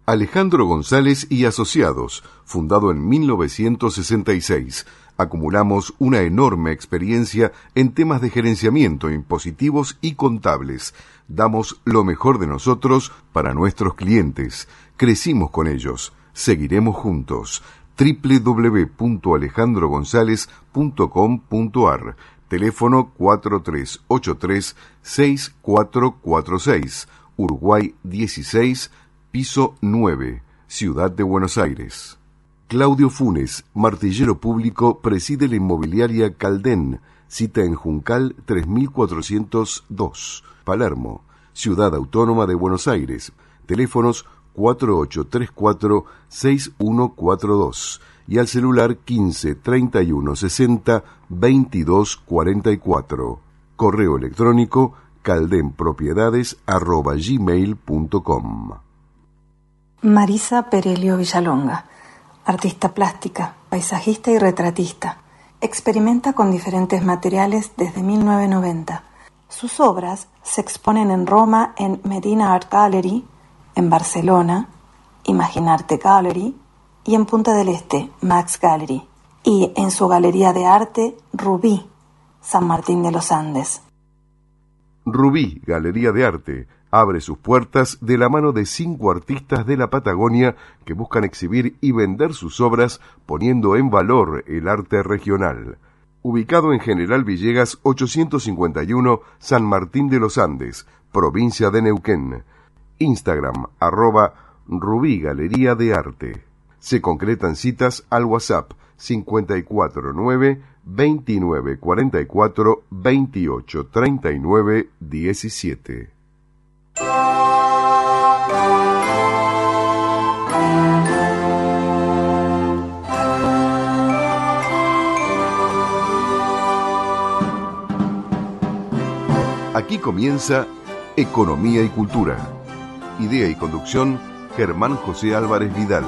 Alejandro González y Asociados, fundado en 1966. Acumulamos una enorme experiencia en temas de gerenciamiento, impositivos y contables. Damos lo mejor de nosotros para nuestros clientes. Crecimos con ellos. Seguiremos juntos. www.alejandrogonzalez.com.ar. Teléfono 4383-6446. Uruguay 16, piso 9, Ciudad de Buenos Aires. Claudio Funes, martillero público, preside la inmobiliaria Caldén. Cita en Juncal 3402, Palermo, Ciudad Autónoma de Buenos Aires. Teléfonos 4834-6142 y al celular 15 31 60 22 44. Correo electrónico caldenpropiedades@gmail.com. Marisa Perelio Villalonga, artista plástica, paisajista y retratista. Experimenta con diferentes materiales desde 1990. Sus obras se exponen en Roma en Medina Art Gallery, en Barcelona, Imaginarte Gallery, y en Punta del Este, Max Gallery, y en su galería de arte Rubí, San Martín de los Andes. Rubí, Galería de Arte, abre sus puertas de la mano de 5 artistas de la Patagonia que buscan exhibir y vender sus obras poniendo en valor el arte regional. Ubicado en General Villegas 851, San Martín de los Andes, provincia de Neuquén. Instagram, @Rubí Galería de Arte. Se concretan citas al WhatsApp 549 2944 28 39 17. Aquí comienza Economía y Cultura. Idea y conducción, Germán José Álvarez Vidal.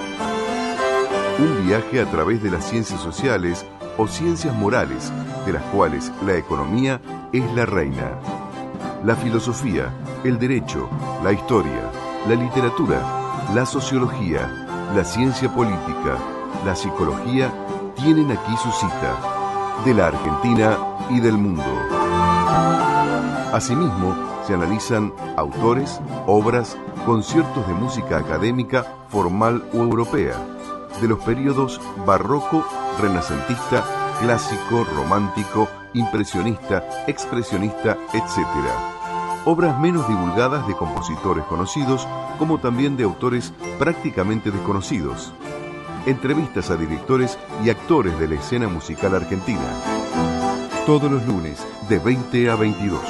Un viaje a través de las ciencias sociales o ciencias morales, de las cuales la economía es la reina. La filosofía, el derecho, la historia, la literatura, la sociología, la ciencia política, la psicología tienen aquí su cita, de la Argentina y del mundo. Asimismo, se analizan autores, obras, conciertos de música académica, formal o europea, de los períodos barroco, renacentista, clásico, romántico, impresionista, expresionista, etc. Obras menos divulgadas de compositores conocidos, como también de autores prácticamente desconocidos. Entrevistas a directores y actores de la escena musical argentina. Todos los lunes, de 20 a 22.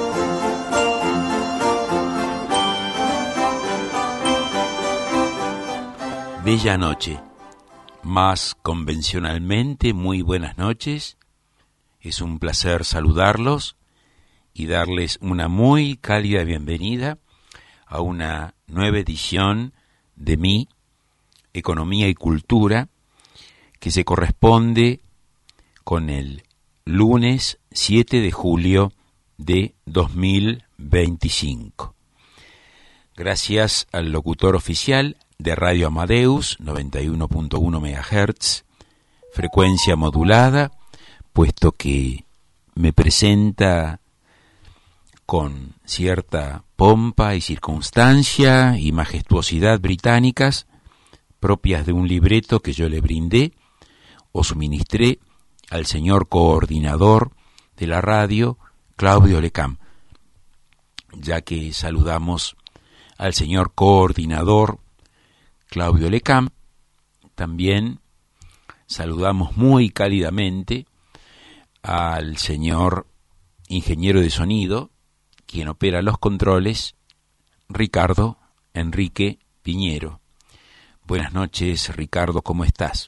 Bella noche. Más convencionalmente, muy buenas noches. Es un placer saludarlos y darles una muy cálida bienvenida a una nueva edición de mi Economía y Cultura, que se corresponde con el lunes 7 de julio de 2025. Gracias al locutor oficial de Radio Amadeus, 91.1 MHz, frecuencia modulada, puesto que me presenta con cierta pompa y circunstancia y majestuosidad británicas, propias de un libreto que yo le brindé o suministré al señor coordinador de la radio, Claudio Lecam. Ya que saludamos al señor coordinador Claudio Lecam, también saludamos muy cálidamente al señor ingeniero de sonido, quien opera los controles, Ricardo Enrique Piñero. Buenas noches, Ricardo, ¿cómo estás?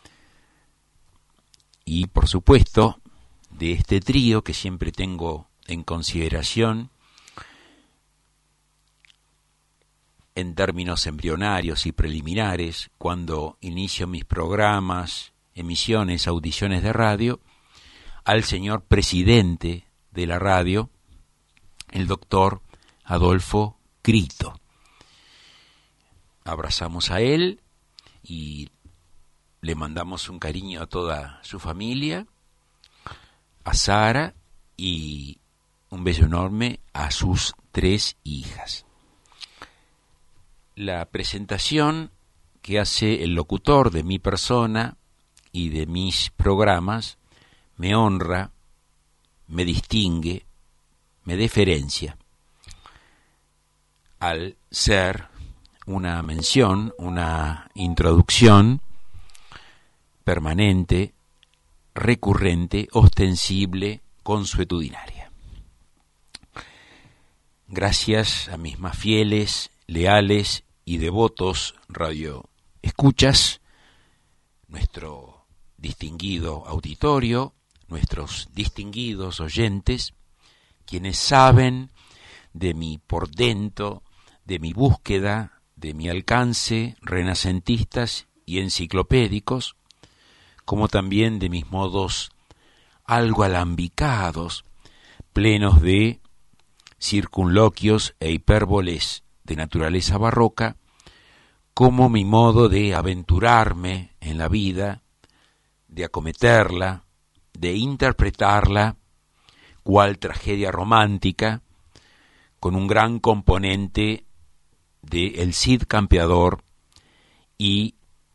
Y por supuesto, de este trío que siempre tengo en consideración, en términos embrionarios y preliminares, cuando inicio mis programas, emisiones, audiciones de radio, al señor presidente de la radio, el doctor Adolfo Crito. abrazamos a él y le mandamos un cariño a toda su familia, a Sara y un beso enorme a sus 3 hijas. La presentación que hace el locutor de mi persona y de mis programas me honra, me distingue, me deferencia al ser una mención, una introducción permanente, recurrente, ostensible, consuetudinaria. Gracias a mis más fieles, leales y devotos radioescuchas, nuestro distinguido auditorio, nuestros distinguidos oyentes, quienes saben de mi portento, de mi búsqueda, de mi alcance, renacentistas y enciclopédicos, como también de mis modos algo alambicados, plenos de circunloquios e hipérboles de naturaleza barroca, como mi modo de aventurarme en la vida, de acometerla, de interpretarla, cual tragedia romántica, con un gran componente de El Cid campeador y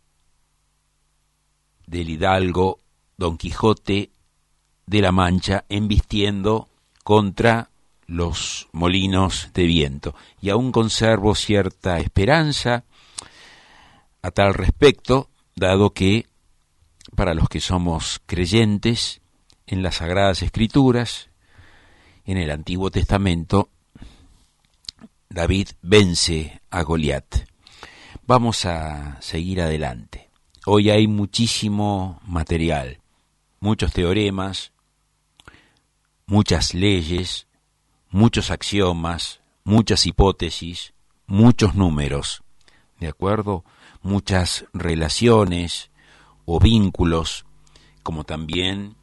del hidalgo Don Quijote de la Mancha embistiendo contra los molinos de viento. Y aún conservo cierta esperanza a tal respecto, dado que para los que somos creyentes en las Sagradas Escrituras, en el Antiguo Testamento, David vence a Goliat. Vamos a seguir adelante. Hoy hay muchísimo material, muchos teoremas, muchas leyes, muchos axiomas, muchas hipótesis, muchos números, ¿de acuerdo? Muchas relaciones o vínculos, como también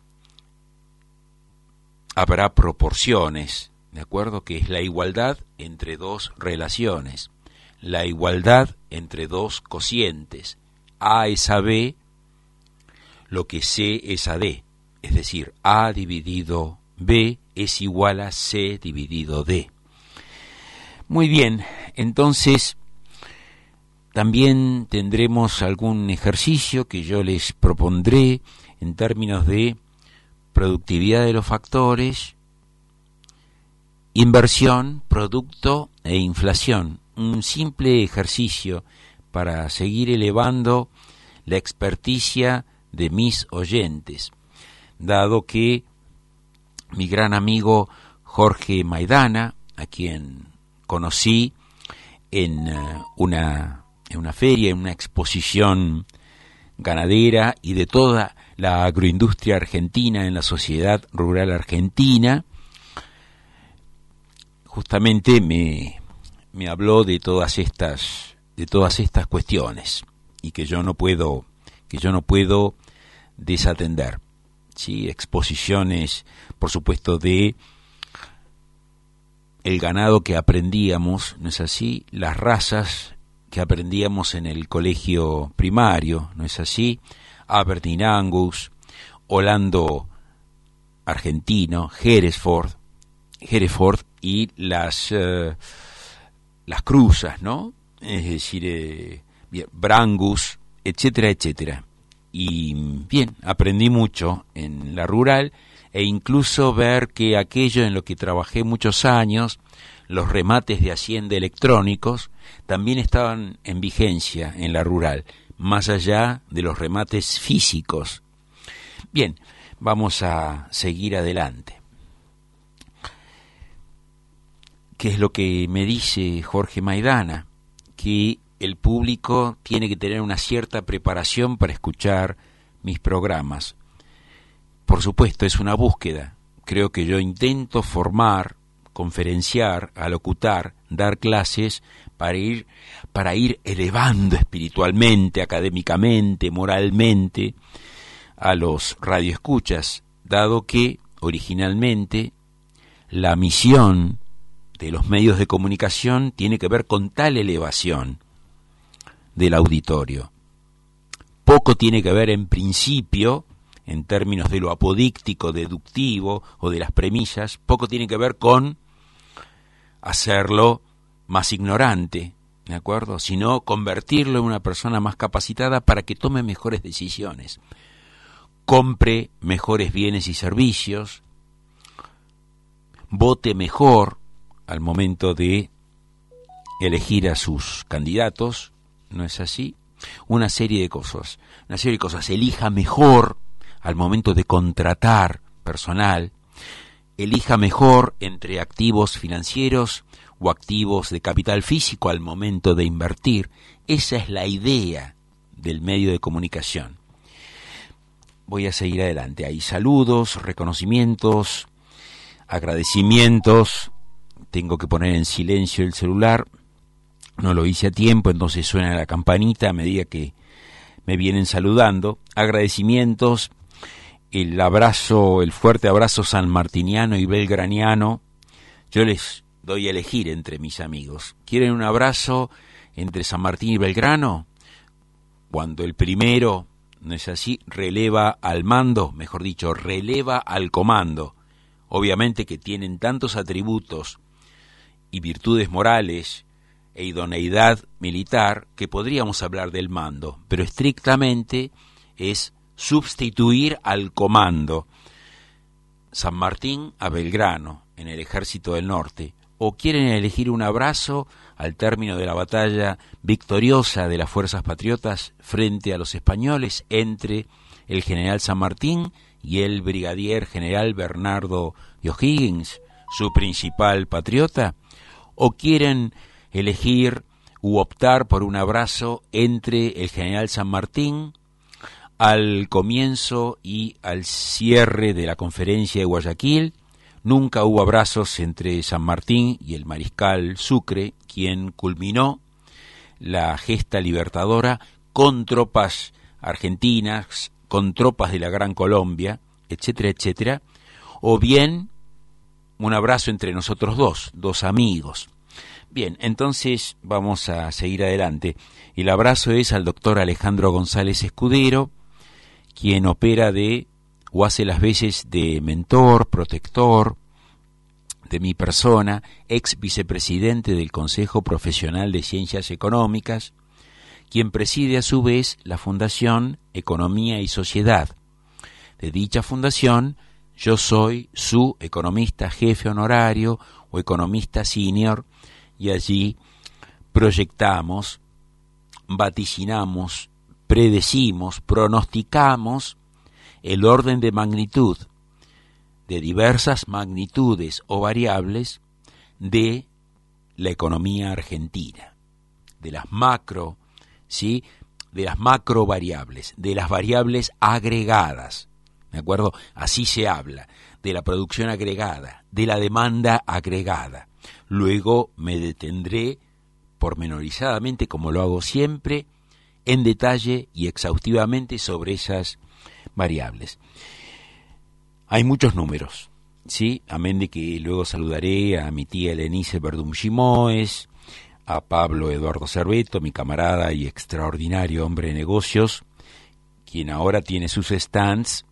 habrá proporciones, ¿de acuerdo? Que es la igualdad entre dos relaciones, la igualdad entre dos cocientes. A es a B, lo que C es a D, es decir, A dividido B es igual a C dividido D. Muy bien, entonces también tendremos algún ejercicio que yo les propondré en términos de productividad de los factores, inversión, producto e inflación. Un simple ejercicio para seguir elevando la experticia de mis oyentes, dado que mi gran amigo Jorge Maidana, a quien conocí en una feria, en una exposición ganadera y de toda la agroindustria argentina en la sociedad rural argentina, justamente me habló de todas estas cuestiones y que yo no puedo desatender. ¿Sí? Exposiciones, por supuesto, de el ganado que aprendíamos, ¿no es así? Las razas que aprendíamos en el colegio primario, ¿no es así? Aberdeen Angus, Holando argentino, Hereford y las cruzas, ¿no? Es decir, Brangus, etcétera, etcétera. Y bien, aprendí mucho en la rural e incluso ver que aquello en lo que trabajé muchos años, los remates de hacienda electrónicos, también estaban en vigencia en la rural, más allá de los remates físicos. Bien, vamos a seguir adelante. ¿Qué es lo que me dice Jorge Maidana? Que el público tiene que tener una cierta preparación para escuchar mis programas. Por supuesto, es una búsqueda. Creo que yo intento formar, conferenciar, alocutar, dar clases para ir elevando espiritualmente, académicamente, moralmente a los radioescuchas, dado que originalmente la misión de los medios de comunicación tiene que ver con tal elevación. del auditorio. Poco tiene que ver en principio, en términos de lo apodíctico, deductivo o de las premisas, poco tiene que ver con hacerlo más ignorante, ¿de acuerdo? Sino convertirlo en una persona más capacitada para que tome mejores decisiones, compre mejores bienes y servicios, vote mejor al momento de elegir a sus candidatos, ¿no es así? Una serie de cosas, elija mejor al momento de contratar personal, elija mejor entre activos financieros o activos de capital físico al momento de invertir. Esa es la idea del medio de comunicación. Voy a seguir adelante. Hay saludos, reconocimientos, agradecimientos. Tengo que poner en silencio el celular. No lo hice a tiempo, entonces suena la campanita a medida que me vienen saludando. Agradecimientos, el fuerte abrazo sanmartiniano y belgraniano. Yo les doy a elegir entre mis amigos. ¿Quieren un abrazo entre San Martín y Belgrano? Cuando el primero, ¿no es así?, releva al mando, mejor dicho, releva al comando. Obviamente que tienen tantos atributos y virtudes morales e idoneidad militar que podríamos hablar del mando, pero estrictamente es sustituir al comando. San Martín a Belgrano, en el Ejército del Norte. ¿O quieren elegir un abrazo al término de la batalla victoriosa de las fuerzas patriotas frente a los españoles entre el general San Martín y el brigadier general Bernardo de O'Higgins, su principal patriota? ¿O quieren elegir u optar por un abrazo entre el general San Martín al comienzo y al cierre de la conferencia de Guayaquil? Nunca hubo abrazos entre San Martín y el mariscal Sucre, quien culminó la gesta libertadora con tropas argentinas, con tropas de la Gran Colombia, etcétera, etcétera. O bien un abrazo entre nosotros dos amigos. Bien, entonces vamos a seguir adelante. El abrazo es al doctor Alejandro González Escudero, quien opera o hace las veces de mentor, protector de mi persona, ex vicepresidente del Consejo Profesional de Ciencias Económicas, quien preside a su vez la Fundación Economía y Sociedad. De dicha fundación, yo soy su economista jefe honorario o economista senior, y allí proyectamos, vaticinamos, predecimos, pronosticamos el orden de magnitud de diversas magnitudes o variables de la economía argentina, de las macro, ¿sí?, de las macro variables, de las variables agregadas, ¿de acuerdo? Así se habla, de la producción agregada, de la demanda agregada. Luego me detendré pormenorizadamente, como lo hago siempre, en detalle y exhaustivamente sobre esas variables. Hay muchos números, ¿sí? Amén de que luego saludaré a mi tía Elenice Verdum Gimoes, a Pablo Eduardo Cerveto, mi camarada y extraordinario hombre de negocios, quien ahora tiene sus stands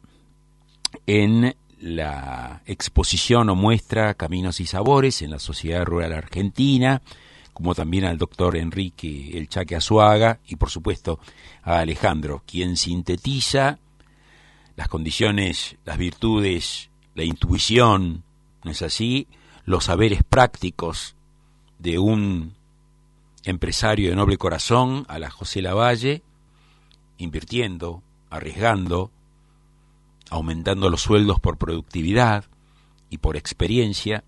en la exposición o muestra Caminos y Sabores en la Sociedad Rural Argentina, como también al doctor Enrique El Chaque Azuaga y por supuesto a Alejandro, quien sintetiza las condiciones, las virtudes, la intuición, ¿no es así?, los saberes prácticos de un empresario de noble corazón a la José Lavalle, invirtiendo, arriesgando, aumentando los sueldos por productividad y por experiencia,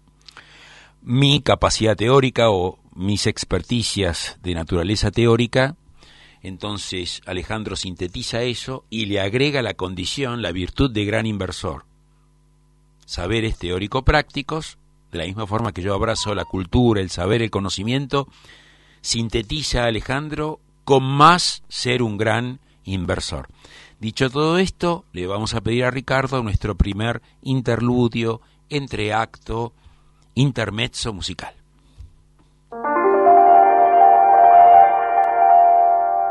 mi capacidad teórica o mis experticias de naturaleza teórica. Entonces Alejandro sintetiza eso y le agrega la condición, la virtud de gran inversor. Saberes teórico-prácticos, de la misma forma que yo abrazo la cultura, el saber, el conocimiento, sintetiza Alejandro con más ser un gran inversor. Dicho todo esto, le vamos a pedir a Ricardo nuestro primer interludio, entreacto, intermezzo musical.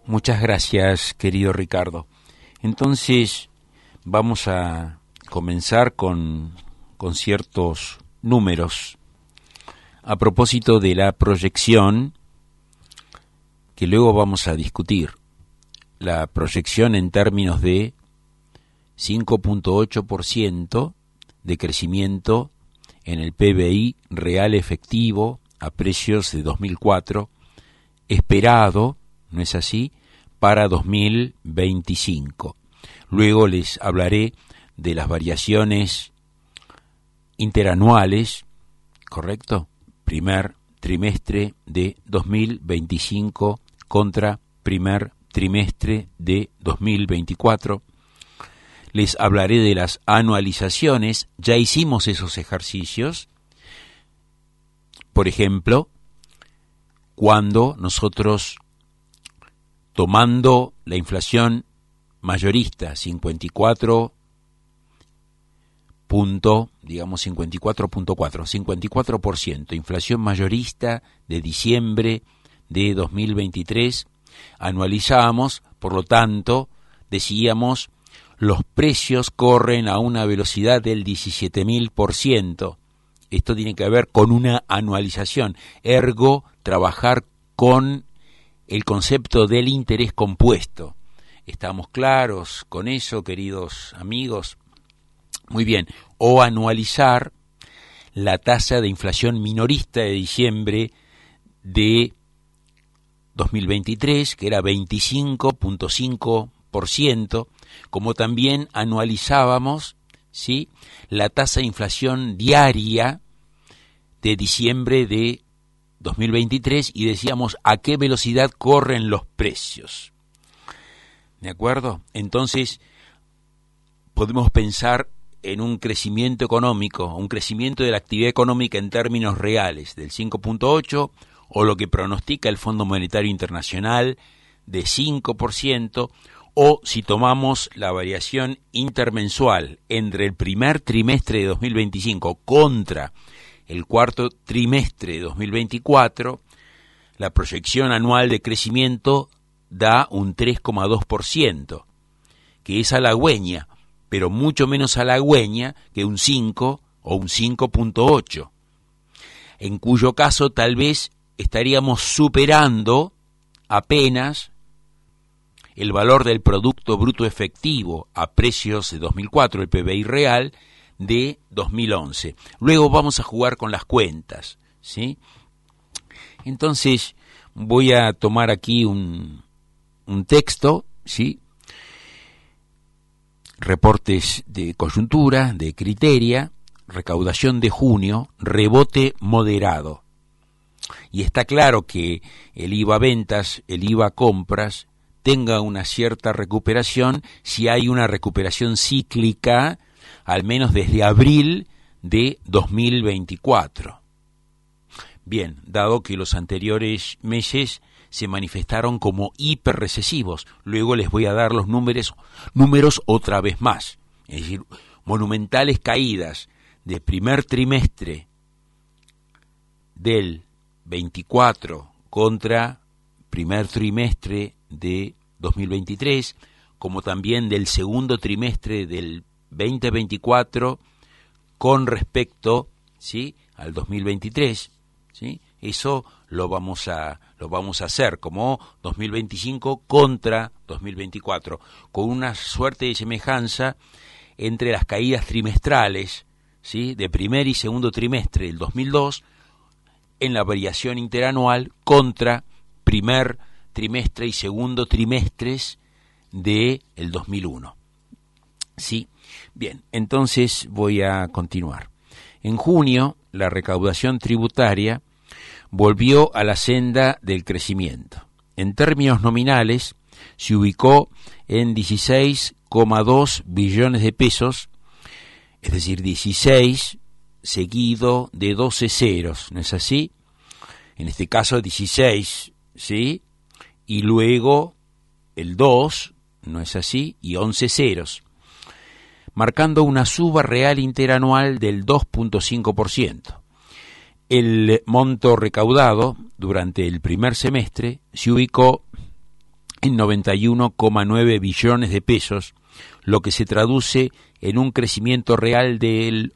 Muchas gracias, querido Ricardo. Entonces, vamos a comenzar con ciertos números a propósito de la proyección que luego vamos a discutir. La proyección en términos de 5.8% de crecimiento en el PBI real efectivo a precios de 2004, esperado, ¿no es así?, para 2025. Luego les hablaré de las variaciones interanuales, ¿correcto? Primer trimestre de 2025 contra primer trimestre de 2024. Les hablaré de las anualizaciones. Ya hicimos esos ejercicios. Por ejemplo, cuando nosotros, tomando la inflación mayorista, 54%, inflación mayorista de diciembre de 2023, anualizamos, por lo tanto, decíamos, los precios corren a una velocidad del 17.000%. Esto tiene que ver con una anualización, ergo, trabajar con el concepto del interés compuesto. ¿Estamos claros con eso, queridos amigos? Muy bien. O anualizar la tasa de inflación minorista de diciembre de 2023, que era 25.5%, como también anualizábamos, ¿sí?, la tasa de inflación diaria de diciembre de 2023 y decíamos a qué velocidad corren los precios. ¿De acuerdo? Entonces, podemos pensar en un crecimiento económico, un crecimiento de la actividad económica en términos reales del 5.8%, o lo que pronostica el Fondo Monetario Internacional de 5%, o si tomamos la variación intermensual entre el primer trimestre de 2025 contra el cuarto trimestre de 2024, la proyección anual de crecimiento da un 3,2%, que es halagüeña, pero mucho menos halagüeña que un 5 o un 5.8, en cuyo caso tal vez estaríamos superando apenas el valor del Producto Bruto Efectivo a precios de 2004, el PBI real, de 2011. Luego vamos a jugar con las cuentas, ¿sí? Entonces voy a tomar aquí un texto, ¿sí? Reportes de coyuntura, de Criteria, recaudación de junio, rebote moderado. Y está claro que el IVA ventas, el IVA compras, tenga una cierta recuperación si hay una recuperación cíclica, al menos desde abril de 2024. Bien, dado que los anteriores meses se manifestaron como hiperrecesivos, luego les voy a dar los números otra vez más, es decir, monumentales caídas de primer trimestre del 24 contra primer trimestre de 2023, como también del segundo trimestre del 2024 con respecto, ¿sí?, al 2023, ¿sí? Eso lo vamos a hacer como 2025 contra 2024, con una suerte de semejanza entre las caídas trimestrales, ¿sí?, de primer y segundo trimestre del 2002 en la variación interanual contra primer trimestre y segundo trimestres del 2001. ¿Sí? Bien, entonces voy a continuar. En junio, la recaudación tributaria volvió a la senda del crecimiento. En términos nominales, se ubicó en 16,2 billones de pesos, es decir, 16 seguido de 12 ceros, ¿no es así? En este caso 16, ¿sí?, y luego el 2, ¿no es así?, y 11 ceros, marcando una suba real interanual del 2.5%. El monto recaudado durante el primer semestre se ubicó en 91,9 billones de pesos, lo que se traduce en un crecimiento real del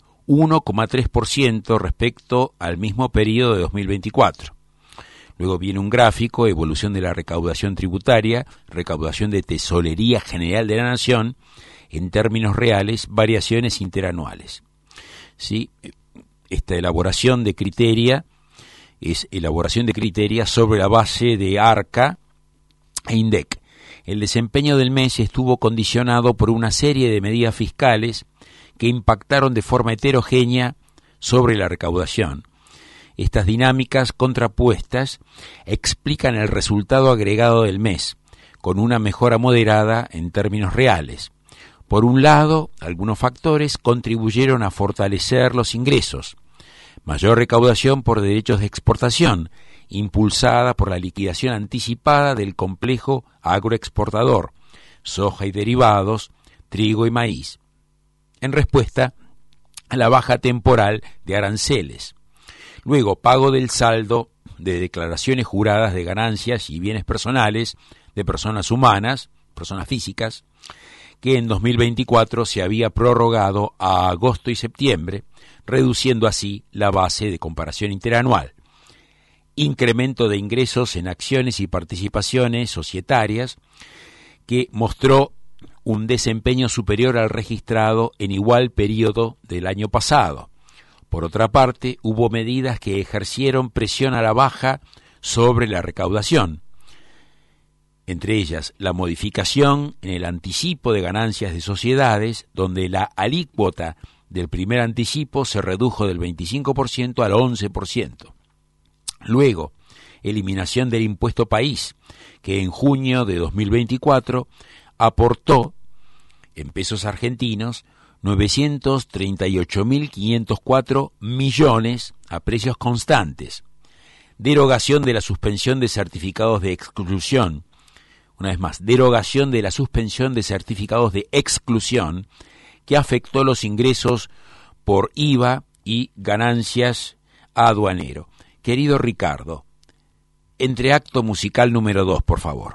1,3% respecto al mismo periodo de 2024. Luego viene un gráfico, evolución de la recaudación tributaria, recaudación de Tesorería General de la Nación, en términos reales, variaciones interanuales. ¿Sí? Esta elaboración de criteria es elaboración de criteria sobre la base de ARCA e INDEC. El desempeño del mes estuvo condicionado por una serie de medidas fiscales que impactaron de forma heterogénea sobre la recaudación. Estas dinámicas contrapuestas explican el resultado agregado del mes, con una mejora moderada en términos reales. Por un lado, algunos factores contribuyeron a fortalecer los ingresos. Mayor recaudación por derechos de exportación, impulsada por la liquidación anticipada del complejo agroexportador, soja y derivados, trigo y maíz, en respuesta a la baja temporal de aranceles. Luego, pago del saldo de declaraciones juradas de ganancias y bienes personales de personas humanas, personas físicas, que en 2024 se había prorrogado a agosto y septiembre, reduciendo así la base de comparación interanual. Incremento de ingresos en acciones y participaciones societarias, que mostró un desempeño superior al registrado en igual periodo del año pasado. Por otra parte, hubo medidas que ejercieron presión a la baja sobre la recaudación, entre ellas la modificación en el anticipo de ganancias de sociedades, donde la alícuota del primer anticipo se redujo del 25% al 11%. Luego, eliminación del impuesto país, que en junio de 2024 aportó, en pesos argentinos, 938.504 millones a precios constantes. Derogación de la suspensión de certificados de exclusión. Una vez más, derogación de la suspensión de certificados de exclusión que afectó los ingresos por IVA y ganancias a aduanero. Querido Ricardo, entre acto musical número 2, por favor.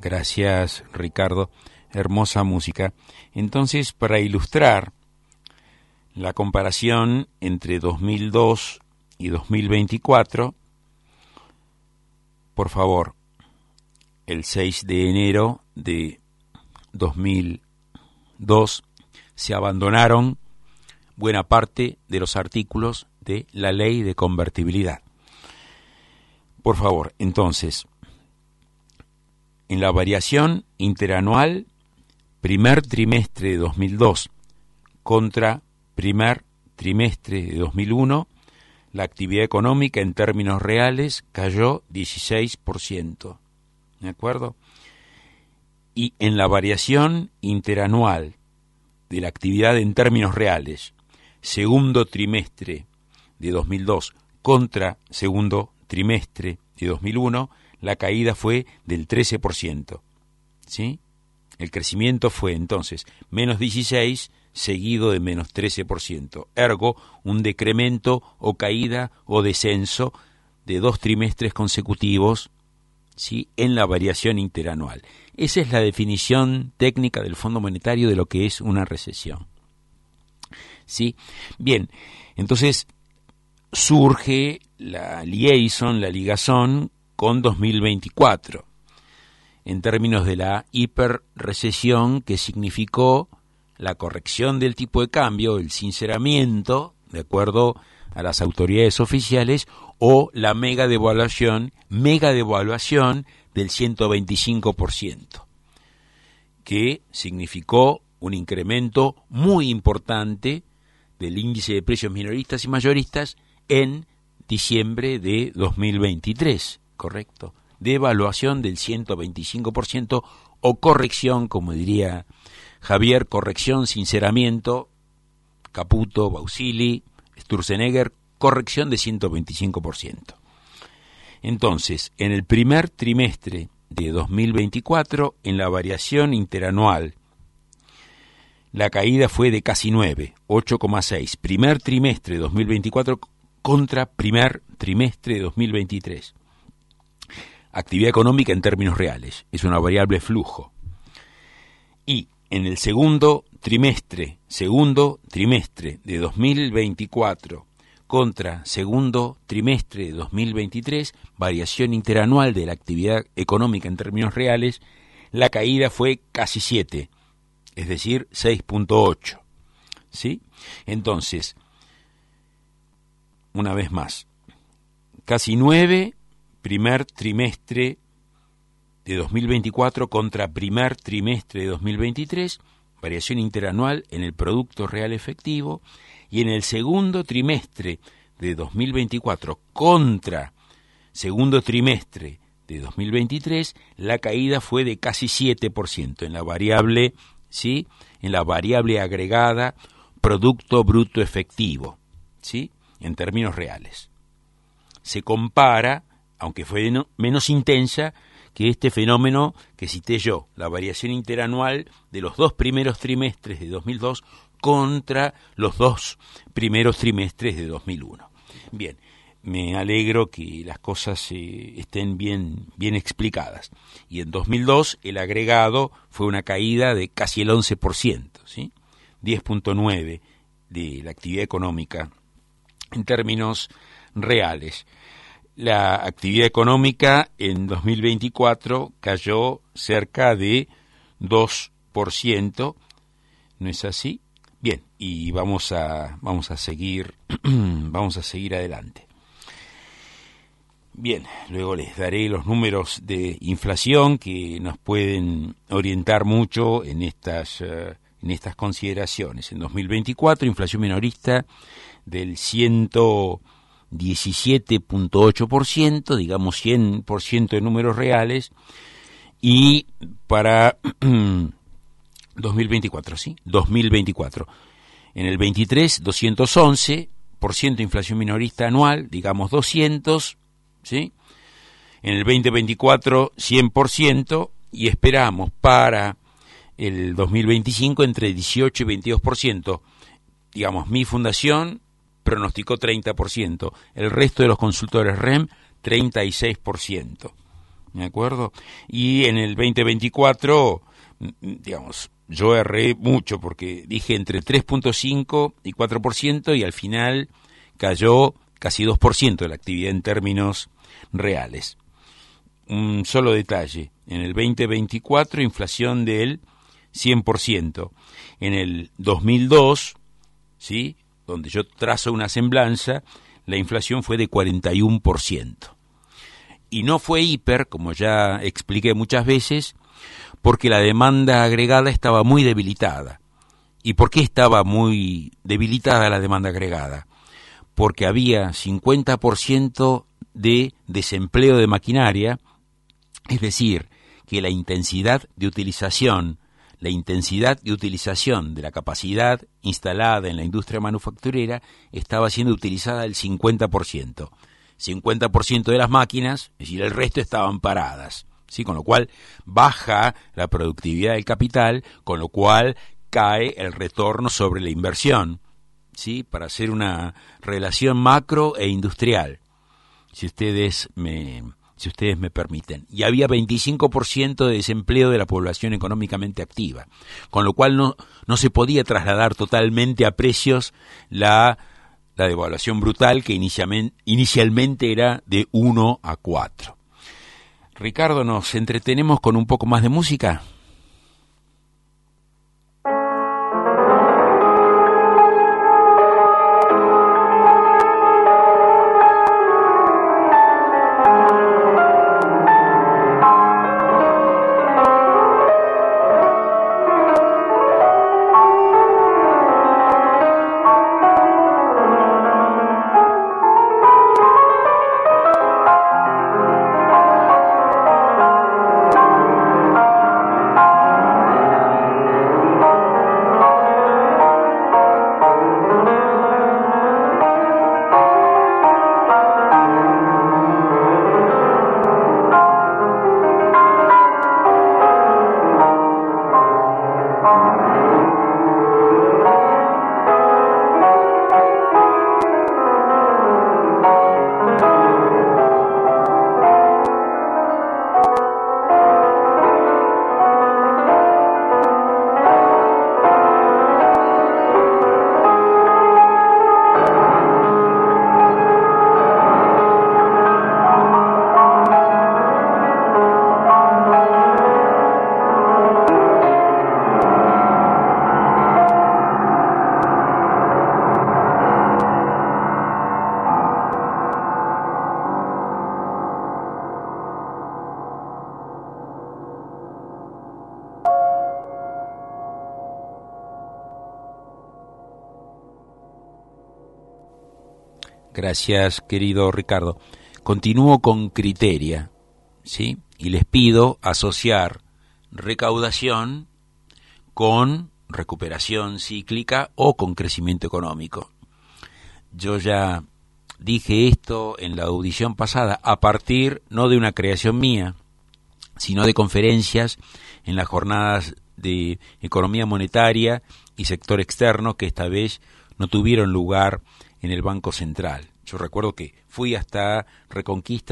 Gracias, Ricardo. Hermosa música. Entonces, para ilustrar la comparación entre 2002 y 2024, por favor, el 6 de enero de 2002 se abandonaron buena parte de los artículos de la ley de convertibilidad. Por favor, entonces, en la variación interanual, primer trimestre de 2002 contra primer trimestre de 2001, la actividad económica en términos reales cayó 16%. ¿De acuerdo? Y en la variación interanual de la actividad en términos reales, segundo trimestre de 2002 contra segundo trimestre de 2001, la caída fue del 13%. ¿Sí? El crecimiento fue entonces menos 16 seguido de menos 13%. Ergo, un decremento o caída o descenso de 2 trimestres consecutivos, ¿sí?, en la variación interanual. Esa es la definición técnica del Fondo Monetario de lo que es una recesión. ¿Sí? Bien, entonces surge la ligazón con 2024, en términos de la hiperrecesión que significó la corrección del tipo de cambio, el sinceramiento, de acuerdo a las autoridades oficiales, o la mega devaluación del 125%, que significó un incremento muy importante del índice de precios minoristas y mayoristas en diciembre de 2023, ¿correcto? Devaluación del 125% o corrección, como diría Javier, corrección, sinceramiento, Caputo, Bausili, Sturzenegger, corrección de 125%. Entonces, en el primer trimestre de 2024, en la variación interanual, la caída fue de casi 9, 8,6. Primer trimestre de 2024 contra primer trimestre de 2023. Actividad económica en términos reales, es una variable flujo. Y en el segundo trimestre de 2024 contra segundo trimestre de 2023, variación interanual de la actividad económica en términos reales, la caída fue casi 7, es decir, 6.8. ¿Sí? Entonces, una vez más, casi 9, primer trimestre de 2024 contra primer trimestre de 2023, variación interanual en el Producto Real Efectivo, y en el segundo trimestre de 2024 contra segundo trimestre de 2023, la caída fue de casi 7% en la variable, ¿sí?, en la variable agregada Producto Bruto Efectivo, ¿sí?, en términos reales. Se compara, aunque fue menos intensa, que este fenómeno que cité yo, la variación interanual de los 2 primeros trimestres de 2002 contra los 2 primeros trimestres de 2001. Bien, me alegro que las cosas estén bien explicadas. Y en 2002 el agregado fue una caída de casi el 11%, ¿sí? 10.9 de la actividad económica en términos reales. La actividad económica en 2024 cayó cerca de 2%, ¿no es así? Bien, y vamos a seguir adelante. Bien, luego les daré los números de inflación que nos pueden orientar mucho en estas consideraciones. En 2024, inflación minorista del 117.8%, digamos 100% de números reales, y para 2024, ¿sí? 2024. En el 23, 211% inflación minorista anual, digamos 200, ¿sí? En el 2024, 100%, y esperamos para el 2025 entre 18 y 22%. Digamos, mi fundación pronosticó 30%, el resto de los consultores REM 36%. ¿de acuerdo? Y en el 2024, digamos, yo erré mucho porque dije entre 3.5 y 4% y al final cayó casi 2% de la actividad en términos reales. Un solo detalle, en el 2024 inflación del 100%. En el 2002, ¿sí?, donde yo trazo una semblanza, la inflación fue de 41%. Y no fue hiper, como ya expliqué muchas veces, porque la demanda agregada estaba muy debilitada. ¿Y por qué estaba muy debilitada la demanda agregada? Porque había 50% de desempleo de maquinaria, es decir, que la intensidad de utilización de la capacidad instalada en la industria manufacturera estaba siendo utilizada el 50%. 50% de las máquinas, es decir, el resto estaban paradas, ¿sí? Con lo cual baja la productividad del capital, con lo cual cae el retorno sobre la inversión, ¿sí?, para hacer una relación macro e industrial, si ustedes me permiten. Y había 25% de desempleo de la población económicamente activa, con lo cual no se podía trasladar totalmente a precios la devaluación brutal que inicialmente era de 1 a 4. Ricardo, ¿nos entretenemos con un poco más de música? Gracias, querido Ricardo. Continúo con Criteria, ¿sí? Y les pido asociar recaudación con recuperación cíclica o con crecimiento económico. Yo ya dije esto en la audición pasada, a partir no de una creación mía, sino de conferencias en las jornadas de economía monetaria y sector externo que esta vez no tuvieron lugar en el Banco Central. Yo recuerdo que fui hasta Reconquista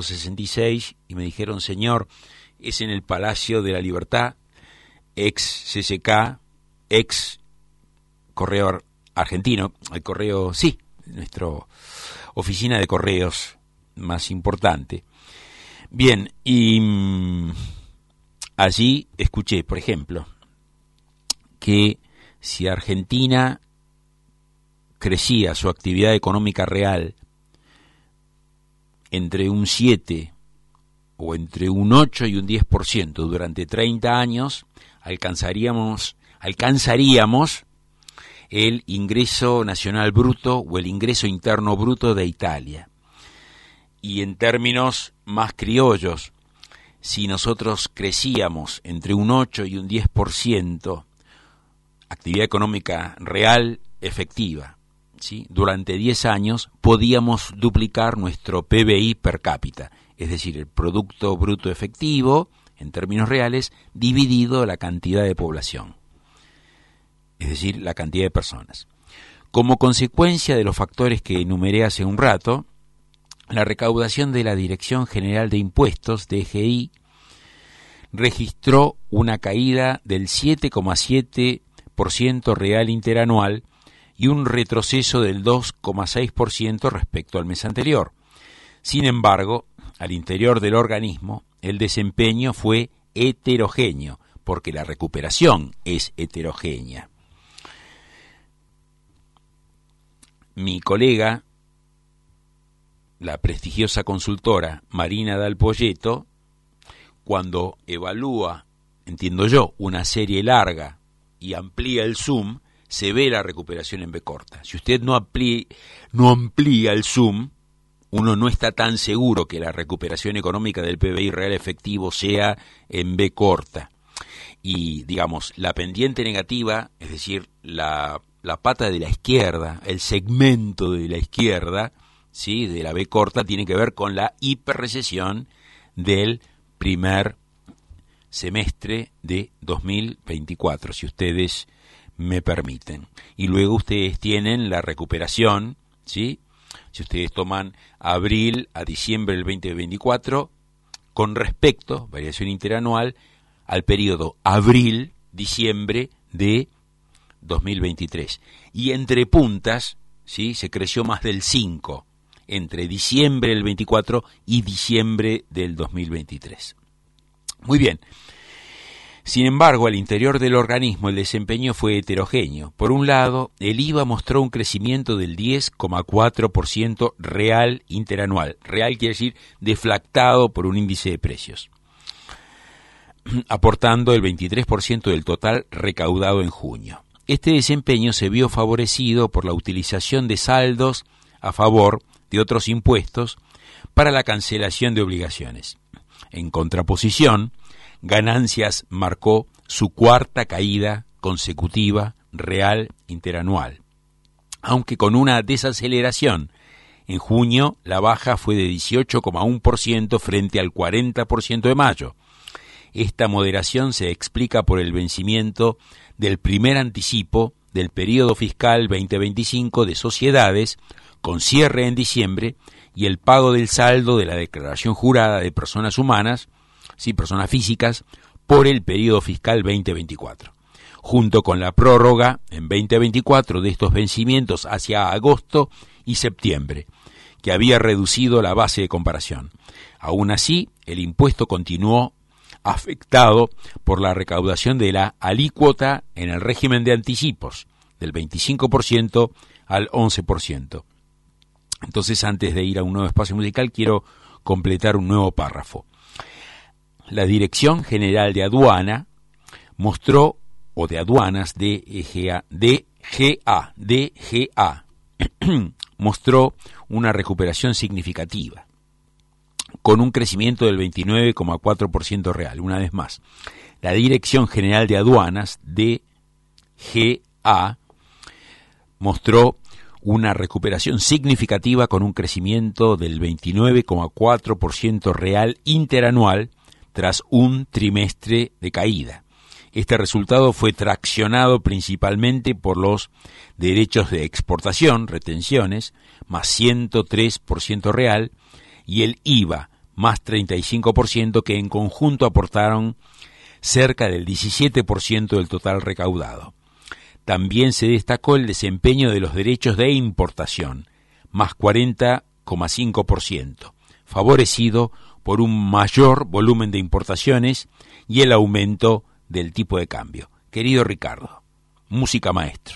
266 y me dijeron, señor, es en el Palacio de la Libertad, ex CCK, ex Correo Argentino, el correo, sí, nuestra oficina de correos más importante. Bien, y allí escuché, por ejemplo, que si Argentina crecía su actividad económica real entre un 7 o entre un 8 y un 10% durante 30 años, alcanzaríamos el ingreso nacional bruto o el ingreso interno bruto de Italia. Y en términos más criollos, si nosotros crecíamos entre un 8 y un 10%, actividad económica real efectiva, ¿sí?, durante 10 años, podíamos duplicar nuestro PBI per cápita, es decir, el Producto Bruto Efectivo, en términos reales, dividido la cantidad de población, es decir, la cantidad de personas. Como consecuencia de los factores que enumeré hace un rato, la recaudación de la Dirección General de Impuestos, DGI, registró una caída del 7,7% real interanual y un retroceso del 2,6% respecto al mes anterior. Sin embargo, al interior del organismo, el desempeño fue heterogéneo, porque la recuperación es heterogénea. Mi colega, la prestigiosa consultora Marina Dal Poyetto, cuando evalúa, entiendo yo, una serie larga y amplía el zoom, se ve la recuperación en B corta. Si usted no amplía el zoom, uno no está tan seguro que la recuperación económica del PBI real efectivo sea en B corta. Y, digamos, la pendiente negativa, es decir, la pata de la izquierda, el segmento de la izquierda, ¿sí?, de la B corta, tiene que ver con la hiperrecesión del primer semestre de 2024, si ustedes me permiten. Y luego ustedes tienen la recuperación, ¿sí?, si ustedes toman abril a diciembre del 2024, con respecto, variación interanual, al periodo abril-diciembre de 2023. Y entre puntas, ¿sí?, se creció más del 5%, entre diciembre del 24 y diciembre del 2023. Muy bien. Sin embargo, al interior del organismo el desempeño fue heterogéneo. Por un lado, el IVA mostró un crecimiento del 10,4% real interanual. Real quiere decir deflactado por un índice de precios, aportando el 23% del total recaudado en junio. Este desempeño se vio favorecido por la utilización de saldos a favor de otros impuestos para la cancelación de obligaciones. En contraposición, Ganancias marcó su cuarta caída consecutiva real interanual, aunque con una desaceleración. En junio la baja fue de 18,1% frente al 40% de mayo. Esta moderación se explica por el vencimiento del primer anticipo del periodo fiscal 2025 de sociedades, con cierre en diciembre, y el pago del saldo de la declaración jurada de personas humanas, sí, personas físicas, por el periodo fiscal 2024, junto con la prórroga en 2024 de estos vencimientos hacia agosto y septiembre, que había reducido la base de comparación. Aún así, el impuesto continuó afectado por la recaudación de la alícuota en el régimen de anticipos, del 25% al 11%. Entonces, antes de ir a un nuevo espacio musical, quiero completar un nuevo párrafo. La Dirección General de Aduana mostró, o de aduanas, DGA, mostró una recuperación significativa, con un crecimiento del 29,4% real. Una vez más, la Dirección General de Aduanas, DGA, mostró una recuperación significativa con un crecimiento del 29,4% real interanual tras un trimestre de caída. Este resultado fue traccionado principalmente por los derechos de exportación, retenciones, más 103% real, y el IVA, más 35%, que en conjunto aportaron cerca del 17% del total recaudado. También se destacó el desempeño de los derechos de importación, más 40,5%, favorecido por un mayor volumen de importaciones y el aumento del tipo de cambio. Querido Ricardo, música maestro.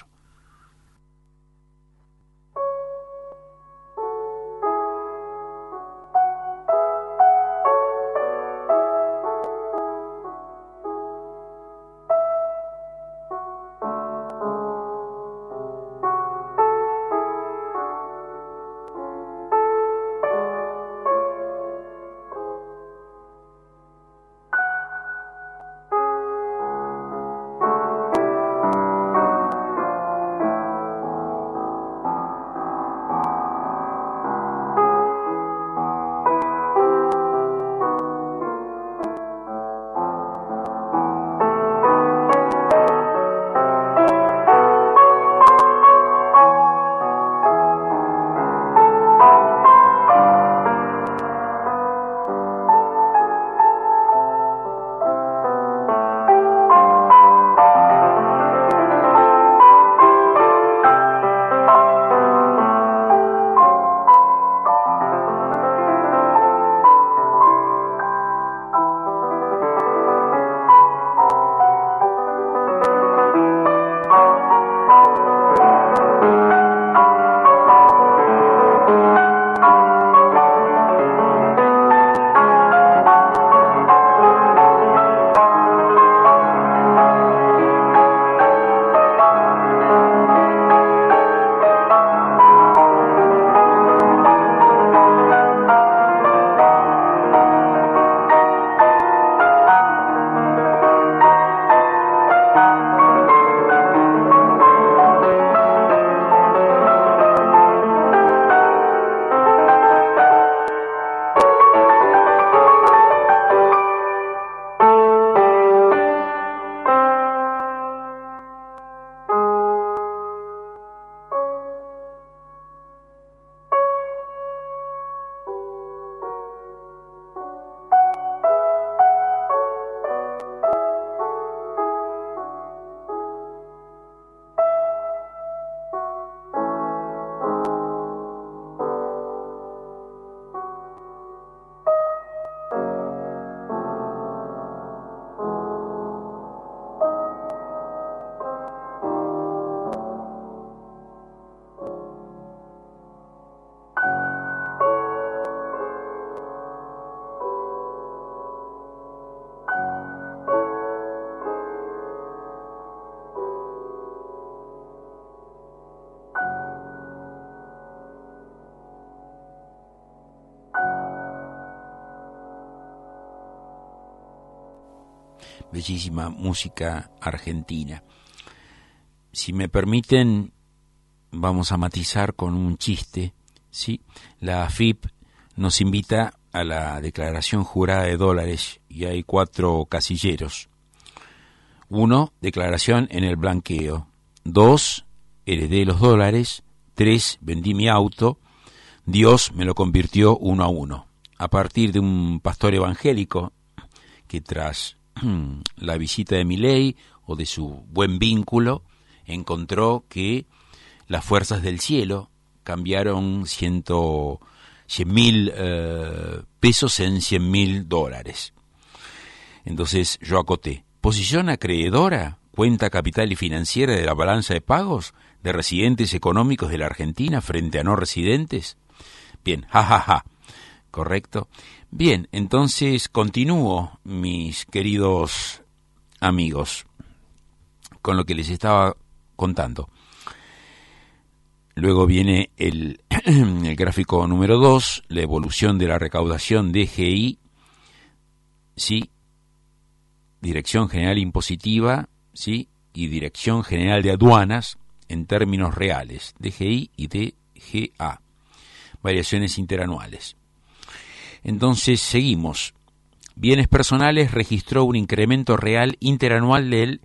bellísima música argentina. Si me permiten, vamos a matizar con un chiste, ¿sí? La AFIP nos invita a la declaración jurada de dólares y hay 4 casilleros. 1, declaración en el blanqueo. 2, heredé los dólares. 3, vendí mi auto. Dios me lo convirtió 1 a 1. A partir de un pastor evangélico que tras la visita de Milei o de su buen vínculo encontró que las fuerzas del cielo cambiaron 100.000 pesos en $100.000. Entonces yo acoté: posición acreedora, cuenta capital y financiera de la balanza de pagos de residentes económicos de la Argentina frente a no residentes. Bien, jajaja, correcto. Bien, entonces continúo, mis queridos amigos, con lo que les estaba contando. Luego viene el gráfico número 2, la evolución de la recaudación DGI, sí, Dirección General Impositiva, sí, y Dirección General de Aduanas en términos reales, DGI y DGA, variaciones interanuales. Entonces seguimos. Bienes personales registró un incremento real interanual del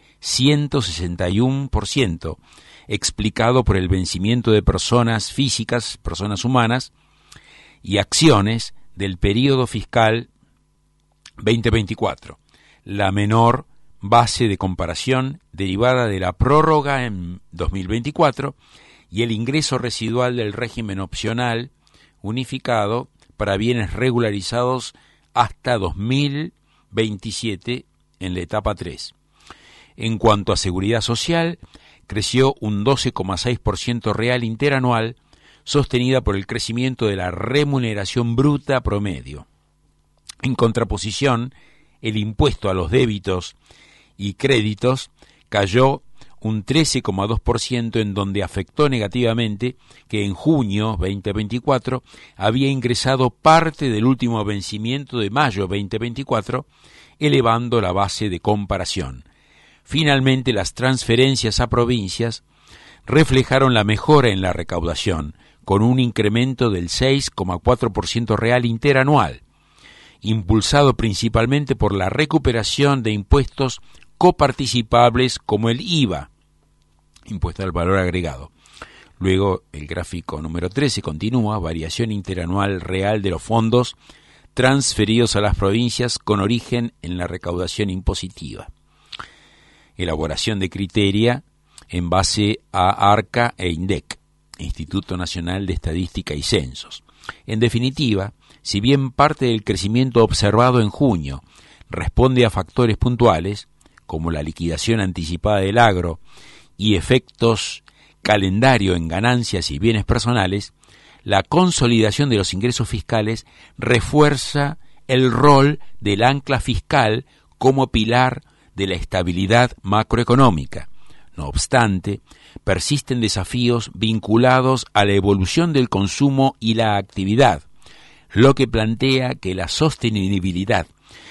161%, explicado por el vencimiento de personas físicas, personas humanas, y acciones del período fiscal 2024, la menor base de comparación derivada de la prórroga en 2024 y el ingreso residual del régimen opcional unificado para bienes regularizados hasta 2027 en la etapa 3. En cuanto a seguridad social, creció un 12,6% real interanual, sostenida por el crecimiento de la remuneración bruta promedio. En contraposición, el impuesto a los débitos y créditos cayó un 13,2%, en donde afectó negativamente que en junio 2024 había ingresado parte del último vencimiento de mayo 2024, elevando la base de comparación. Finalmente, las transferencias a provincias reflejaron la mejora en la recaudación, con un incremento del 6,4% real interanual, impulsado principalmente por la recuperación de impuestos coparticipables como el IVA, impuesto al valor agregado. Luego el gráfico número 13 continúa: variación interanual real de los fondos transferidos a las provincias con origen en la recaudación impositiva. Elaboración de criteria en base a ARCA e INDEC, Instituto Nacional de Estadística y Censos. En definitiva, si bien parte del crecimiento observado en junio responde a factores puntuales, como la liquidación anticipada del agro y efectos calendario en ganancias y bienes personales, la consolidación de los ingresos fiscales refuerza el rol del ancla fiscal como pilar de la estabilidad macroeconómica. No obstante, persisten desafíos vinculados a la evolución del consumo y la actividad, lo que plantea que la sustentabilidad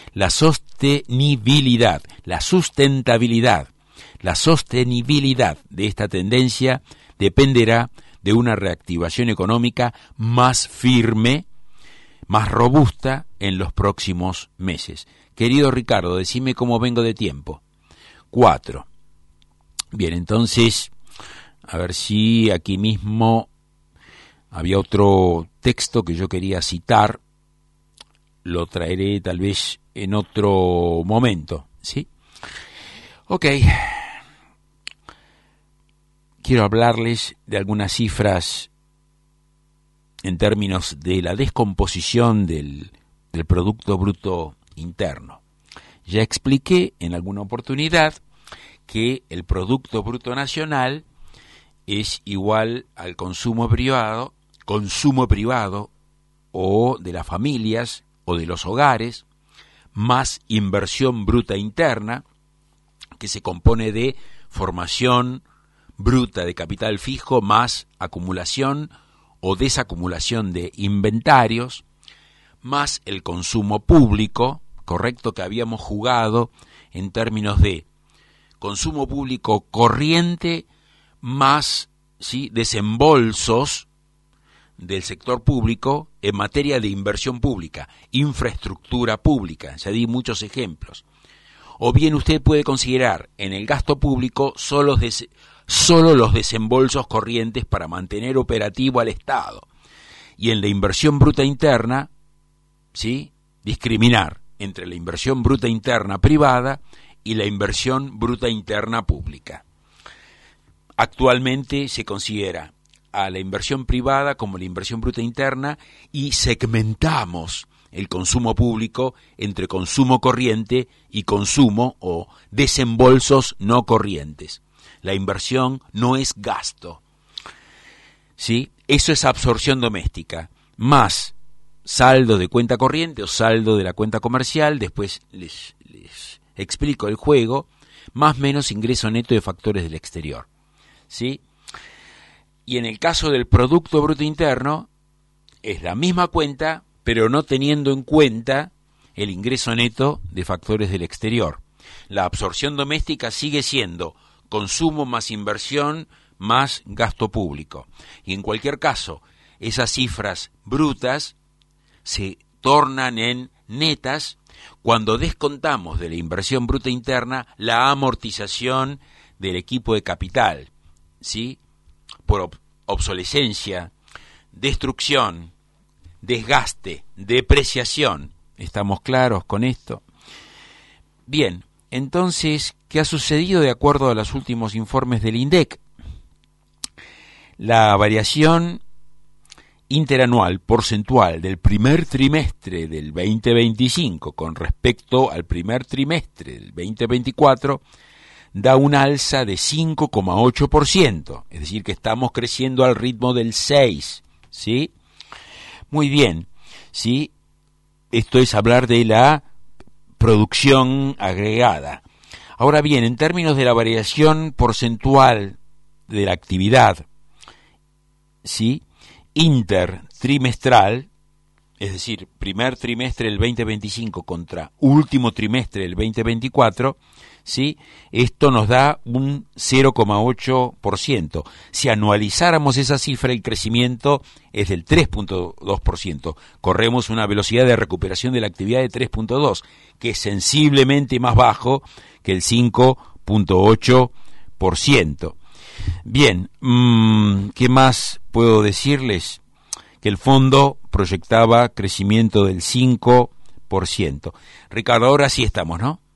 de esta tendencia dependerá de una reactivación económica más firme, más robusta en los próximos meses. Querido Ricardo, decime cómo vengo de tiempo. 4. Bien, entonces, a ver si aquí mismo había otro texto que yo quería citar. Lo traeré tal vez en otro momento, ¿sí? Ok. Quiero hablarles de algunas cifras en términos de la descomposición del Producto Bruto Interno. Ya expliqué en alguna oportunidad que el Producto Bruto Nacional es igual al consumo privado o de las familias o de los hogares, más inversión bruta interna, que se compone de formación bruta de capital fijo más acumulación o desacumulación de inventarios, más el consumo público, correcto, que habíamos jugado en términos de consumo público corriente más, ¿sí?, desembolsos del sector público en materia de inversión pública, infraestructura pública. Ya di muchos ejemplos. O bien usted puede considerar en el gasto público solo los desembolsos corrientes para mantener operativo al Estado. Y en la inversión bruta interna, ¿sí?, discriminar entre la inversión bruta interna privada y la inversión bruta interna pública. Actualmente se considera a la inversión privada como la inversión bruta interna y segmentamos el consumo público entre consumo corriente y consumo o desembolsos no corrientes. La inversión no es gasto, ¿sí? Eso es absorción doméstica, más saldo de cuenta corriente o saldo de la cuenta comercial, después les explico el juego, más menos ingreso neto de factores del exterior, ¿sí? Y en el caso del Producto Bruto Interno, es la misma cuenta, pero no teniendo en cuenta el ingreso neto de factores del exterior. La absorción doméstica sigue siendo consumo más inversión más gasto público. Y en cualquier caso, esas cifras brutas se tornan en netas cuando descontamos de la inversión bruta interna la amortización del equipo de capital, ¿sí?, por obsolescencia, destrucción, desgaste, depreciación. ¿Estamos claros con esto? Bien, entonces, ¿qué ha sucedido de acuerdo a los últimos informes del INDEC? La variación interanual porcentual del primer trimestre del 2025 con respecto al primer trimestre del 2024 da una alza de 5,8%, es decir, que estamos creciendo al ritmo del 6%, ¿sí? Muy bien, ¿sí? Esto es hablar de la producción agregada. Ahora bien, en términos de la variación porcentual de la actividad, ¿sí?, intertrimestral, es decir, primer trimestre del 2025 contra último trimestre del 2024, ¿sí?, esto nos da un 0,8%. Si anualizáramos esa cifra, el crecimiento es del 3,2%. Corremos una velocidad de recuperación de la actividad de 3,2%, que es sensiblemente más bajo que el 5,8%. Bien, ¿qué más puedo decirles? Que el fondo proyectaba crecimiento del 5%. Ricardo, ahora sí estamos, ¿no?